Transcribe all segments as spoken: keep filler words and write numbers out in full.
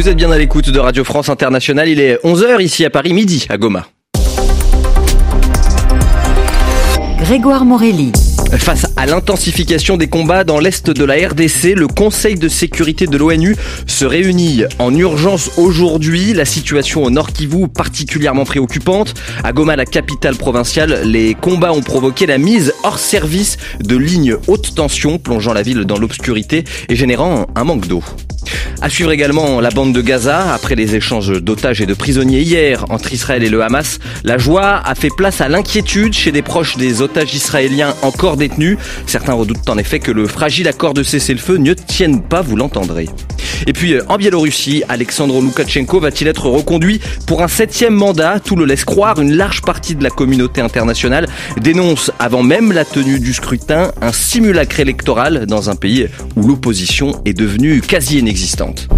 Vous êtes bien à l'écoute de Radio France Internationale. Il est onze heures ici à Paris, midi à Goma. Grégoire Morelli. Face à l'intensification des combats dans l'est de la R D C, le Conseil de sécurité de l'ONU se réunit en urgence aujourd'hui. La situation au Nord Kivu particulièrement préoccupante. À Goma, la capitale provinciale, les combats ont provoqué la mise hors service de lignes haute tension, plongeant la ville dans l'obscurité et générant un manque d'eau. À suivre également la bande de Gaza. Après les échanges d'otages et de prisonniers hier entre Israël et le Hamas, la joie a fait place à l'inquiétude chez des proches des otages israéliens encore détenus. Certains redoutent en effet que le fragile accord de cessez-le-feu ne tienne pas, vous l'entendrez. Et puis en Biélorussie, Alexandre Loukachenko va-t-il être reconduit pour un septième mandat? Tout le laisse croire. Une large partie de la communauté internationale dénonce, avant même la tenue du scrutin, un simulacre électoral dans un pays où l'opposition est devenue quasi inexistante.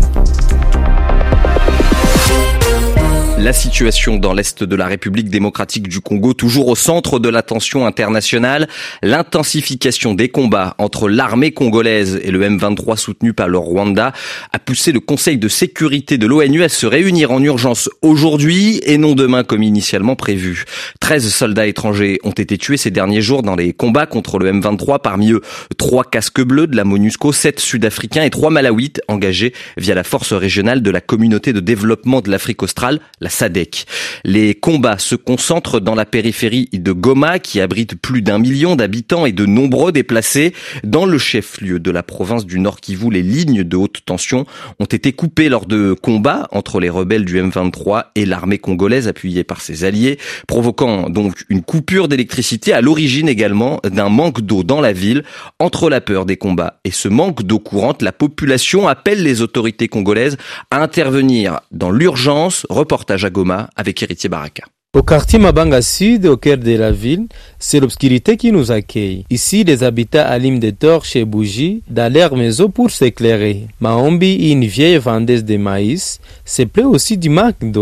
La situation dans l'est de la République démocratique du Congo, toujours au centre de l'attention internationale. L'intensification des combats entre l'armée congolaise et le M vingt-trois soutenu par le Rwanda a poussé le Conseil de sécurité de l'ONU à se réunir en urgence aujourd'hui et non demain comme initialement prévu. treize soldats étrangers ont été tués ces derniers jours dans les combats contre le M vingt-trois, parmi eux trois casques bleus de la MONUSCO, sept Sud-Africains et trois Malawites engagés via la force régionale de la communauté de développement de l'Afrique australe, la S A D C. Les combats se concentrent dans la périphérie de Goma, qui abrite plus d'un million d'habitants et de nombreux déplacés. Dans le chef-lieu de la province du Nord Kivu, les lignes de haute tension ont été coupées lors de combats entre les rebelles du M vingt-trois et l'armée congolaise appuyée par ses alliés, provoquant donc une coupure d'électricité, à l'origine également d'un manque d'eau dans la ville. Entre la peur des combats et ce manque d'eau courante, la population appelle les autorités congolaises à intervenir dans l'urgence. Reportage à Goma avec Héritier Baraka. Au quartier Mabanga Sud, au cœur de la ville, c'est l'obscurité qui nous accueille. Ici, les habitants allument des torches et bougies dans leurs maisons pour s'éclairer. Maombi, une vieille vendeuse de maïs, se plaint aussi du manque d'eau.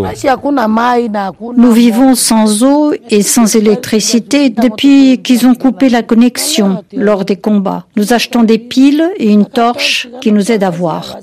Nous vivons sans eau et sans électricité depuis qu'ils ont coupé la connexion lors des combats. Nous achetons des piles et une torche qui nous aide à voir.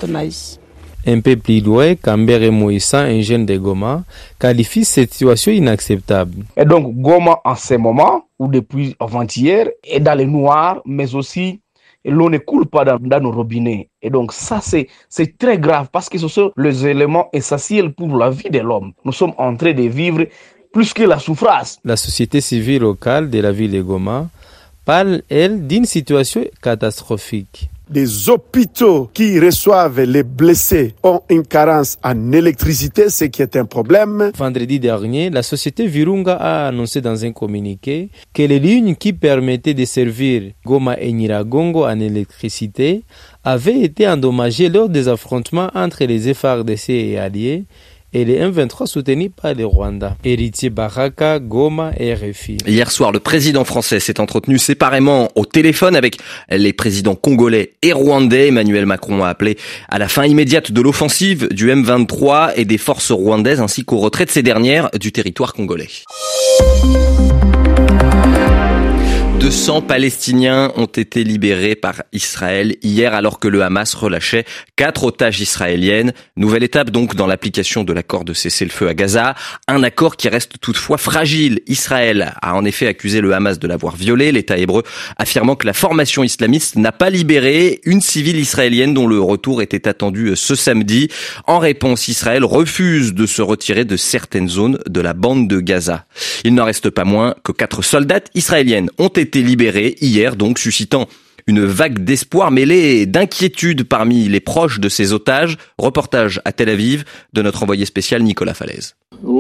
Un peu plus loin, Kambere Moïsa, un jeune de Goma, qualifie cette situation inacceptable. Et donc, Goma, en ce moment, ou depuis avant-hier, est dans le noir, mais aussi, l'eau ne coule pas dans, dans nos robinets. Et donc, ça, c'est, c'est très grave, parce que ce sont les éléments essentiels pour la vie de l'homme. Nous sommes en train de vivre plus que la souffrance. La société civile locale de la ville de Goma parle, elle, d'une situation catastrophique. Des hôpitaux qui reçoivent les blessés ont une carence en électricité, ce qui est un problème. Vendredi dernier, la société Virunga a annoncé dans un communiqué que les lignes qui permettaient de servir Goma et Nyiragongo en électricité avaient été endommagées lors des affrontements entre les F A R D C et alliés et les M vingt-trois soutenus par le Rwanda. Héritier Baraka, Goma et R F I. Hier soir, le président français s'est entretenu séparément au téléphone avec les présidents congolais et rwandais. Emmanuel Macron a appelé à la fin immédiate de l'offensive du M vingt-trois et des forces rwandaises ainsi qu'au retrait de ces dernières du territoire congolais. deux cents Palestiniens ont été libérés par Israël hier alors que le Hamas relâchait quatre otages israéliennes. Nouvelle étape donc dans l'application de l'accord de cessez-le-feu à Gaza. Un accord qui reste toutefois fragile. Israël a en effet accusé le Hamas de l'avoir violé, l'État hébreu affirmant que la formation islamiste n'a pas libéré une civile israélienne dont le retour était attendu ce samedi. En réponse, Israël refuse de se retirer de certaines zones de la bande de Gaza. Il n'en reste pas moins que quatre soldates israéliennes ont été libérés hier, donc suscitant une vague d'espoir mêlée d'inquiétude parmi les proches de ces otages. Reportage à Tel Aviv de notre envoyé spécial Nicolas Falaise.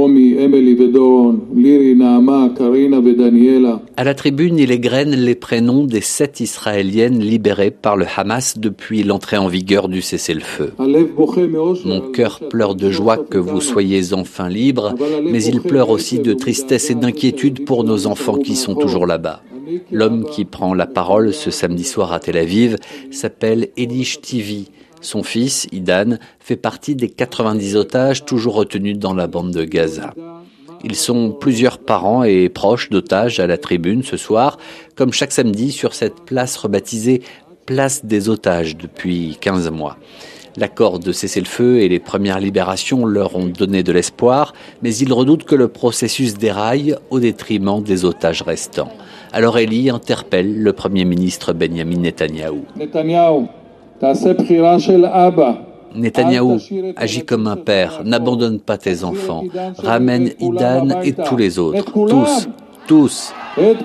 À la tribune, il égrène les prénoms des sept Israéliennes libérées par le Hamas depuis l'entrée en vigueur du cessez-le-feu. Mon cœur pleure de joie que vous soyez enfin libres, mais il pleure aussi de tristesse et d'inquiétude pour nos enfants qui sont toujours là-bas. L'homme qui prend la parole ce samedi soir à Tel Aviv s'appelle Eli Shtivi. Son fils, Idan, fait partie des quatre-vingt-dix otages toujours retenus dans la bande de Gaza. Ils sont plusieurs parents et proches d'otages à la tribune ce soir, comme chaque samedi sur cette place rebaptisée Place des otages depuis quinze mois. L'accord de cessez-le-feu et les premières libérations leur ont donné de l'espoir, mais ils redoutent que le processus déraille au détriment des otages restants. Alors Eli interpelle le Premier ministre Benjamin Netanyahou. Netanyahou, ta'aseh bchira shel Abba. Netanyahou, agis comme un père, n'abandonne pas tes enfants, ramène Idan et tous les autres, tous, tous.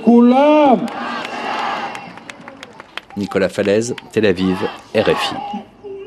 Nicolas Falaise, Tel Aviv, R F I.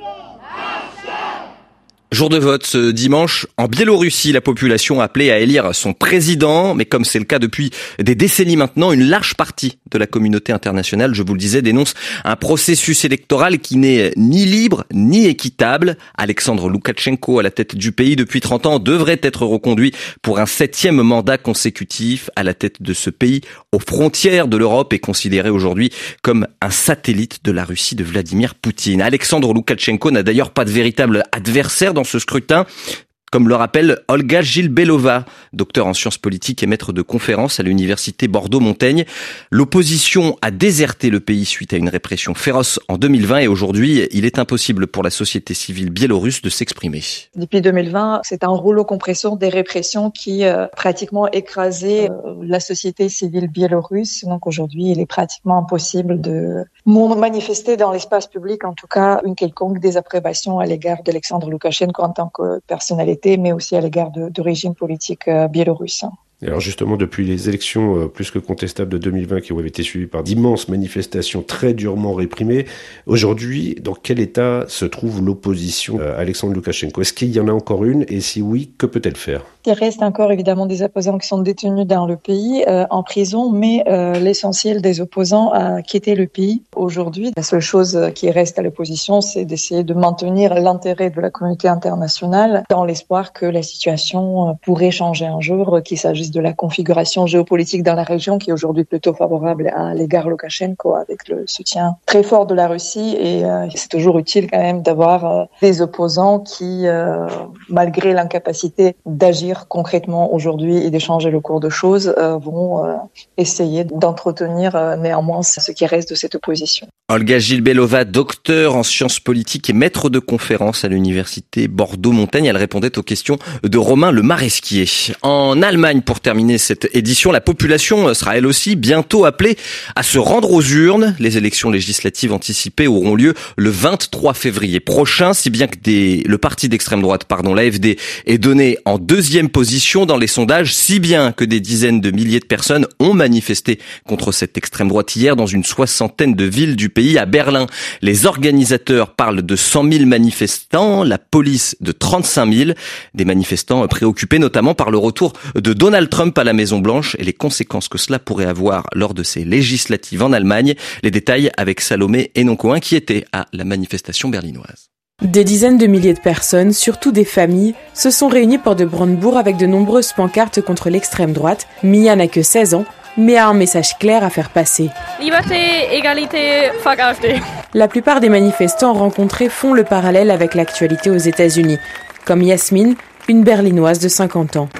Jour de vote ce dimanche. En Biélorussie, la population a appelé à élire son président, mais comme c'est le cas depuis des décennies maintenant, une large partie de la communauté internationale, je vous le disais, dénonce un processus électoral qui n'est ni libre ni équitable. Alexandre Loukachenko, à la tête du pays depuis trente ans, devrait être reconduit pour un septième mandat consécutif à la tête de ce pays aux frontières de l'Europe et considéré aujourd'hui comme un satellite de la Russie de Vladimir Poutine. Alexandre Loukachenko n'a d'ailleurs pas de véritable adversaire dans ce scrutin, comme le rappelle Olga Gilbelova, docteur en sciences politiques et maître de conférences à l'université Bordeaux-Montaigne. L'opposition a déserté le pays suite à une répression féroce en deux mille vingt et aujourd'hui, il est impossible pour la société civile biélorusse de s'exprimer. Depuis deux mille vingt, c'est un rouleau compresseur des répressions qui euh, pratiquement écrasé euh, la société civile biélorusse. Donc aujourd'hui, il est pratiquement impossible de manifester dans l'espace public, en tout cas, une quelconque désapprobation à l'égard d'Alexandre Loukachenko en tant que personnalité, mais aussi à l'égard de, de régime politique euh, biélorusse. Alors justement, depuis les élections euh, plus que contestables de deux mille vingt qui ont été suivies par d'immenses manifestations très durement réprimées, aujourd'hui, dans quel état se trouve l'opposition à Alexandre Loukachenko ? Est-ce qu'il y en a encore une ? Et si oui, que peut-elle faire ? Il reste encore évidemment des opposants qui sont détenus dans le pays, euh, en prison, mais euh, l'essentiel des opposants a quitté le pays. Aujourd'hui, la seule chose qui reste à l'opposition, c'est d'essayer de maintenir l'intérêt de la communauté internationale dans l'espoir que la situation pourrait changer un jour, qu'il s'agisse de la configuration géopolitique dans la région qui est aujourd'hui plutôt favorable à l'égard Loukachenko avec le soutien très fort de la Russie et euh, c'est toujours utile quand même d'avoir euh, des opposants qui, euh, malgré l'incapacité d'agir concrètement aujourd'hui et d'échanger le cours de choses, euh, vont euh, essayer d'entretenir euh, néanmoins ce qui reste de cette opposition. Olga Gilbelova, docteur en sciences politiques et maître de conférences à l'université Bordeaux-Montaigne. Elle répondait aux questions de Romain Le Maresquier. En Allemagne, pour terminer cette édition, la population sera elle aussi bientôt appelée à se rendre aux urnes. Les élections législatives anticipées auront lieu le vingt-trois février prochain, si bien que des, le parti d'extrême droite, pardon, l'A F D, est donné en deuxième position dans les sondages, si bien que des dizaines de milliers de personnes ont manifesté contre cette extrême droite hier dans une soixantaine de villes du pays. À Berlin, les organisateurs parlent de cent mille manifestants, la police de trente-cinq mille, des manifestants préoccupés notamment par le retour de Donald Trump à la Maison-Blanche et les conséquences que cela pourrait avoir lors de ces législatives en Allemagne. Les détails avec Salomé Hennon-Cohen qui était à la manifestation berlinoise. Des dizaines de milliers de personnes, surtout des familles, se sont réunies porte de Brandebourg avec de nombreuses pancartes contre l'extrême droite. Mia n'a que seize ans, mais a un message clair à faire passer. Liberté, égalité, fuck A F D. La plupart des manifestants rencontrés font le parallèle avec l'actualité aux États-Unis, comme Yasmine, une berlinoise de cinquante ans.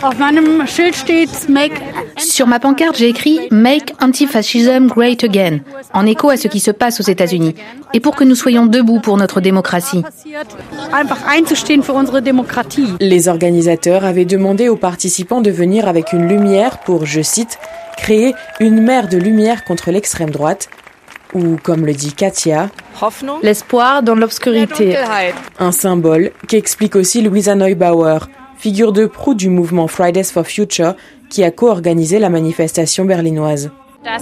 Sur ma pancarte, j'ai écrit « Make Antifascism Great Again », en écho à ce qui se passe aux États-Unis, et pour que nous soyons debout pour notre démocratie. Les organisateurs avaient demandé aux participants de venir avec une lumière pour, je cite, « créer une mer de lumière contre l'extrême droite », ou, comme le dit Katia, l'espoir dans l'obscurité. Un symbole qu'explique aussi Luisa Neubauer, figure de proue du mouvement Fridays for Future, qui a co-organisé la manifestation berlinoise.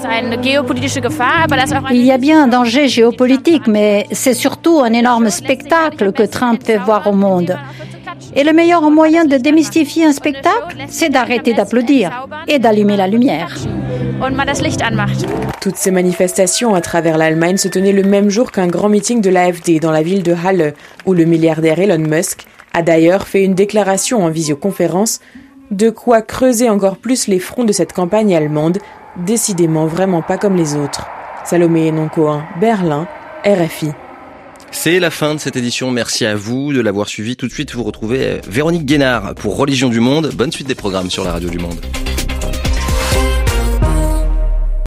Il y a bien un danger géopolitique, mais c'est surtout un énorme spectacle que Trump fait voir au monde. Et le meilleur moyen de démystifier un spectacle, c'est d'arrêter d'applaudir et d'allumer la lumière. Toutes ces manifestations à travers l'Allemagne se tenaient le même jour qu'un grand meeting de l'A F D dans la ville de Halle, où le milliardaire Elon Musk a d'ailleurs fait une déclaration en visioconférence, de quoi creuser encore plus les fronts de cette campagne allemande, décidément vraiment pas comme les autres. Salomé Hennon-Cohen, Berlin, R F I. C'est la fin de cette édition. Merci à vous de l'avoir suivi. Tout de suite, vous retrouvez Véronique Guénard pour Religion du Monde. Bonne suite des programmes sur la Radio du Monde.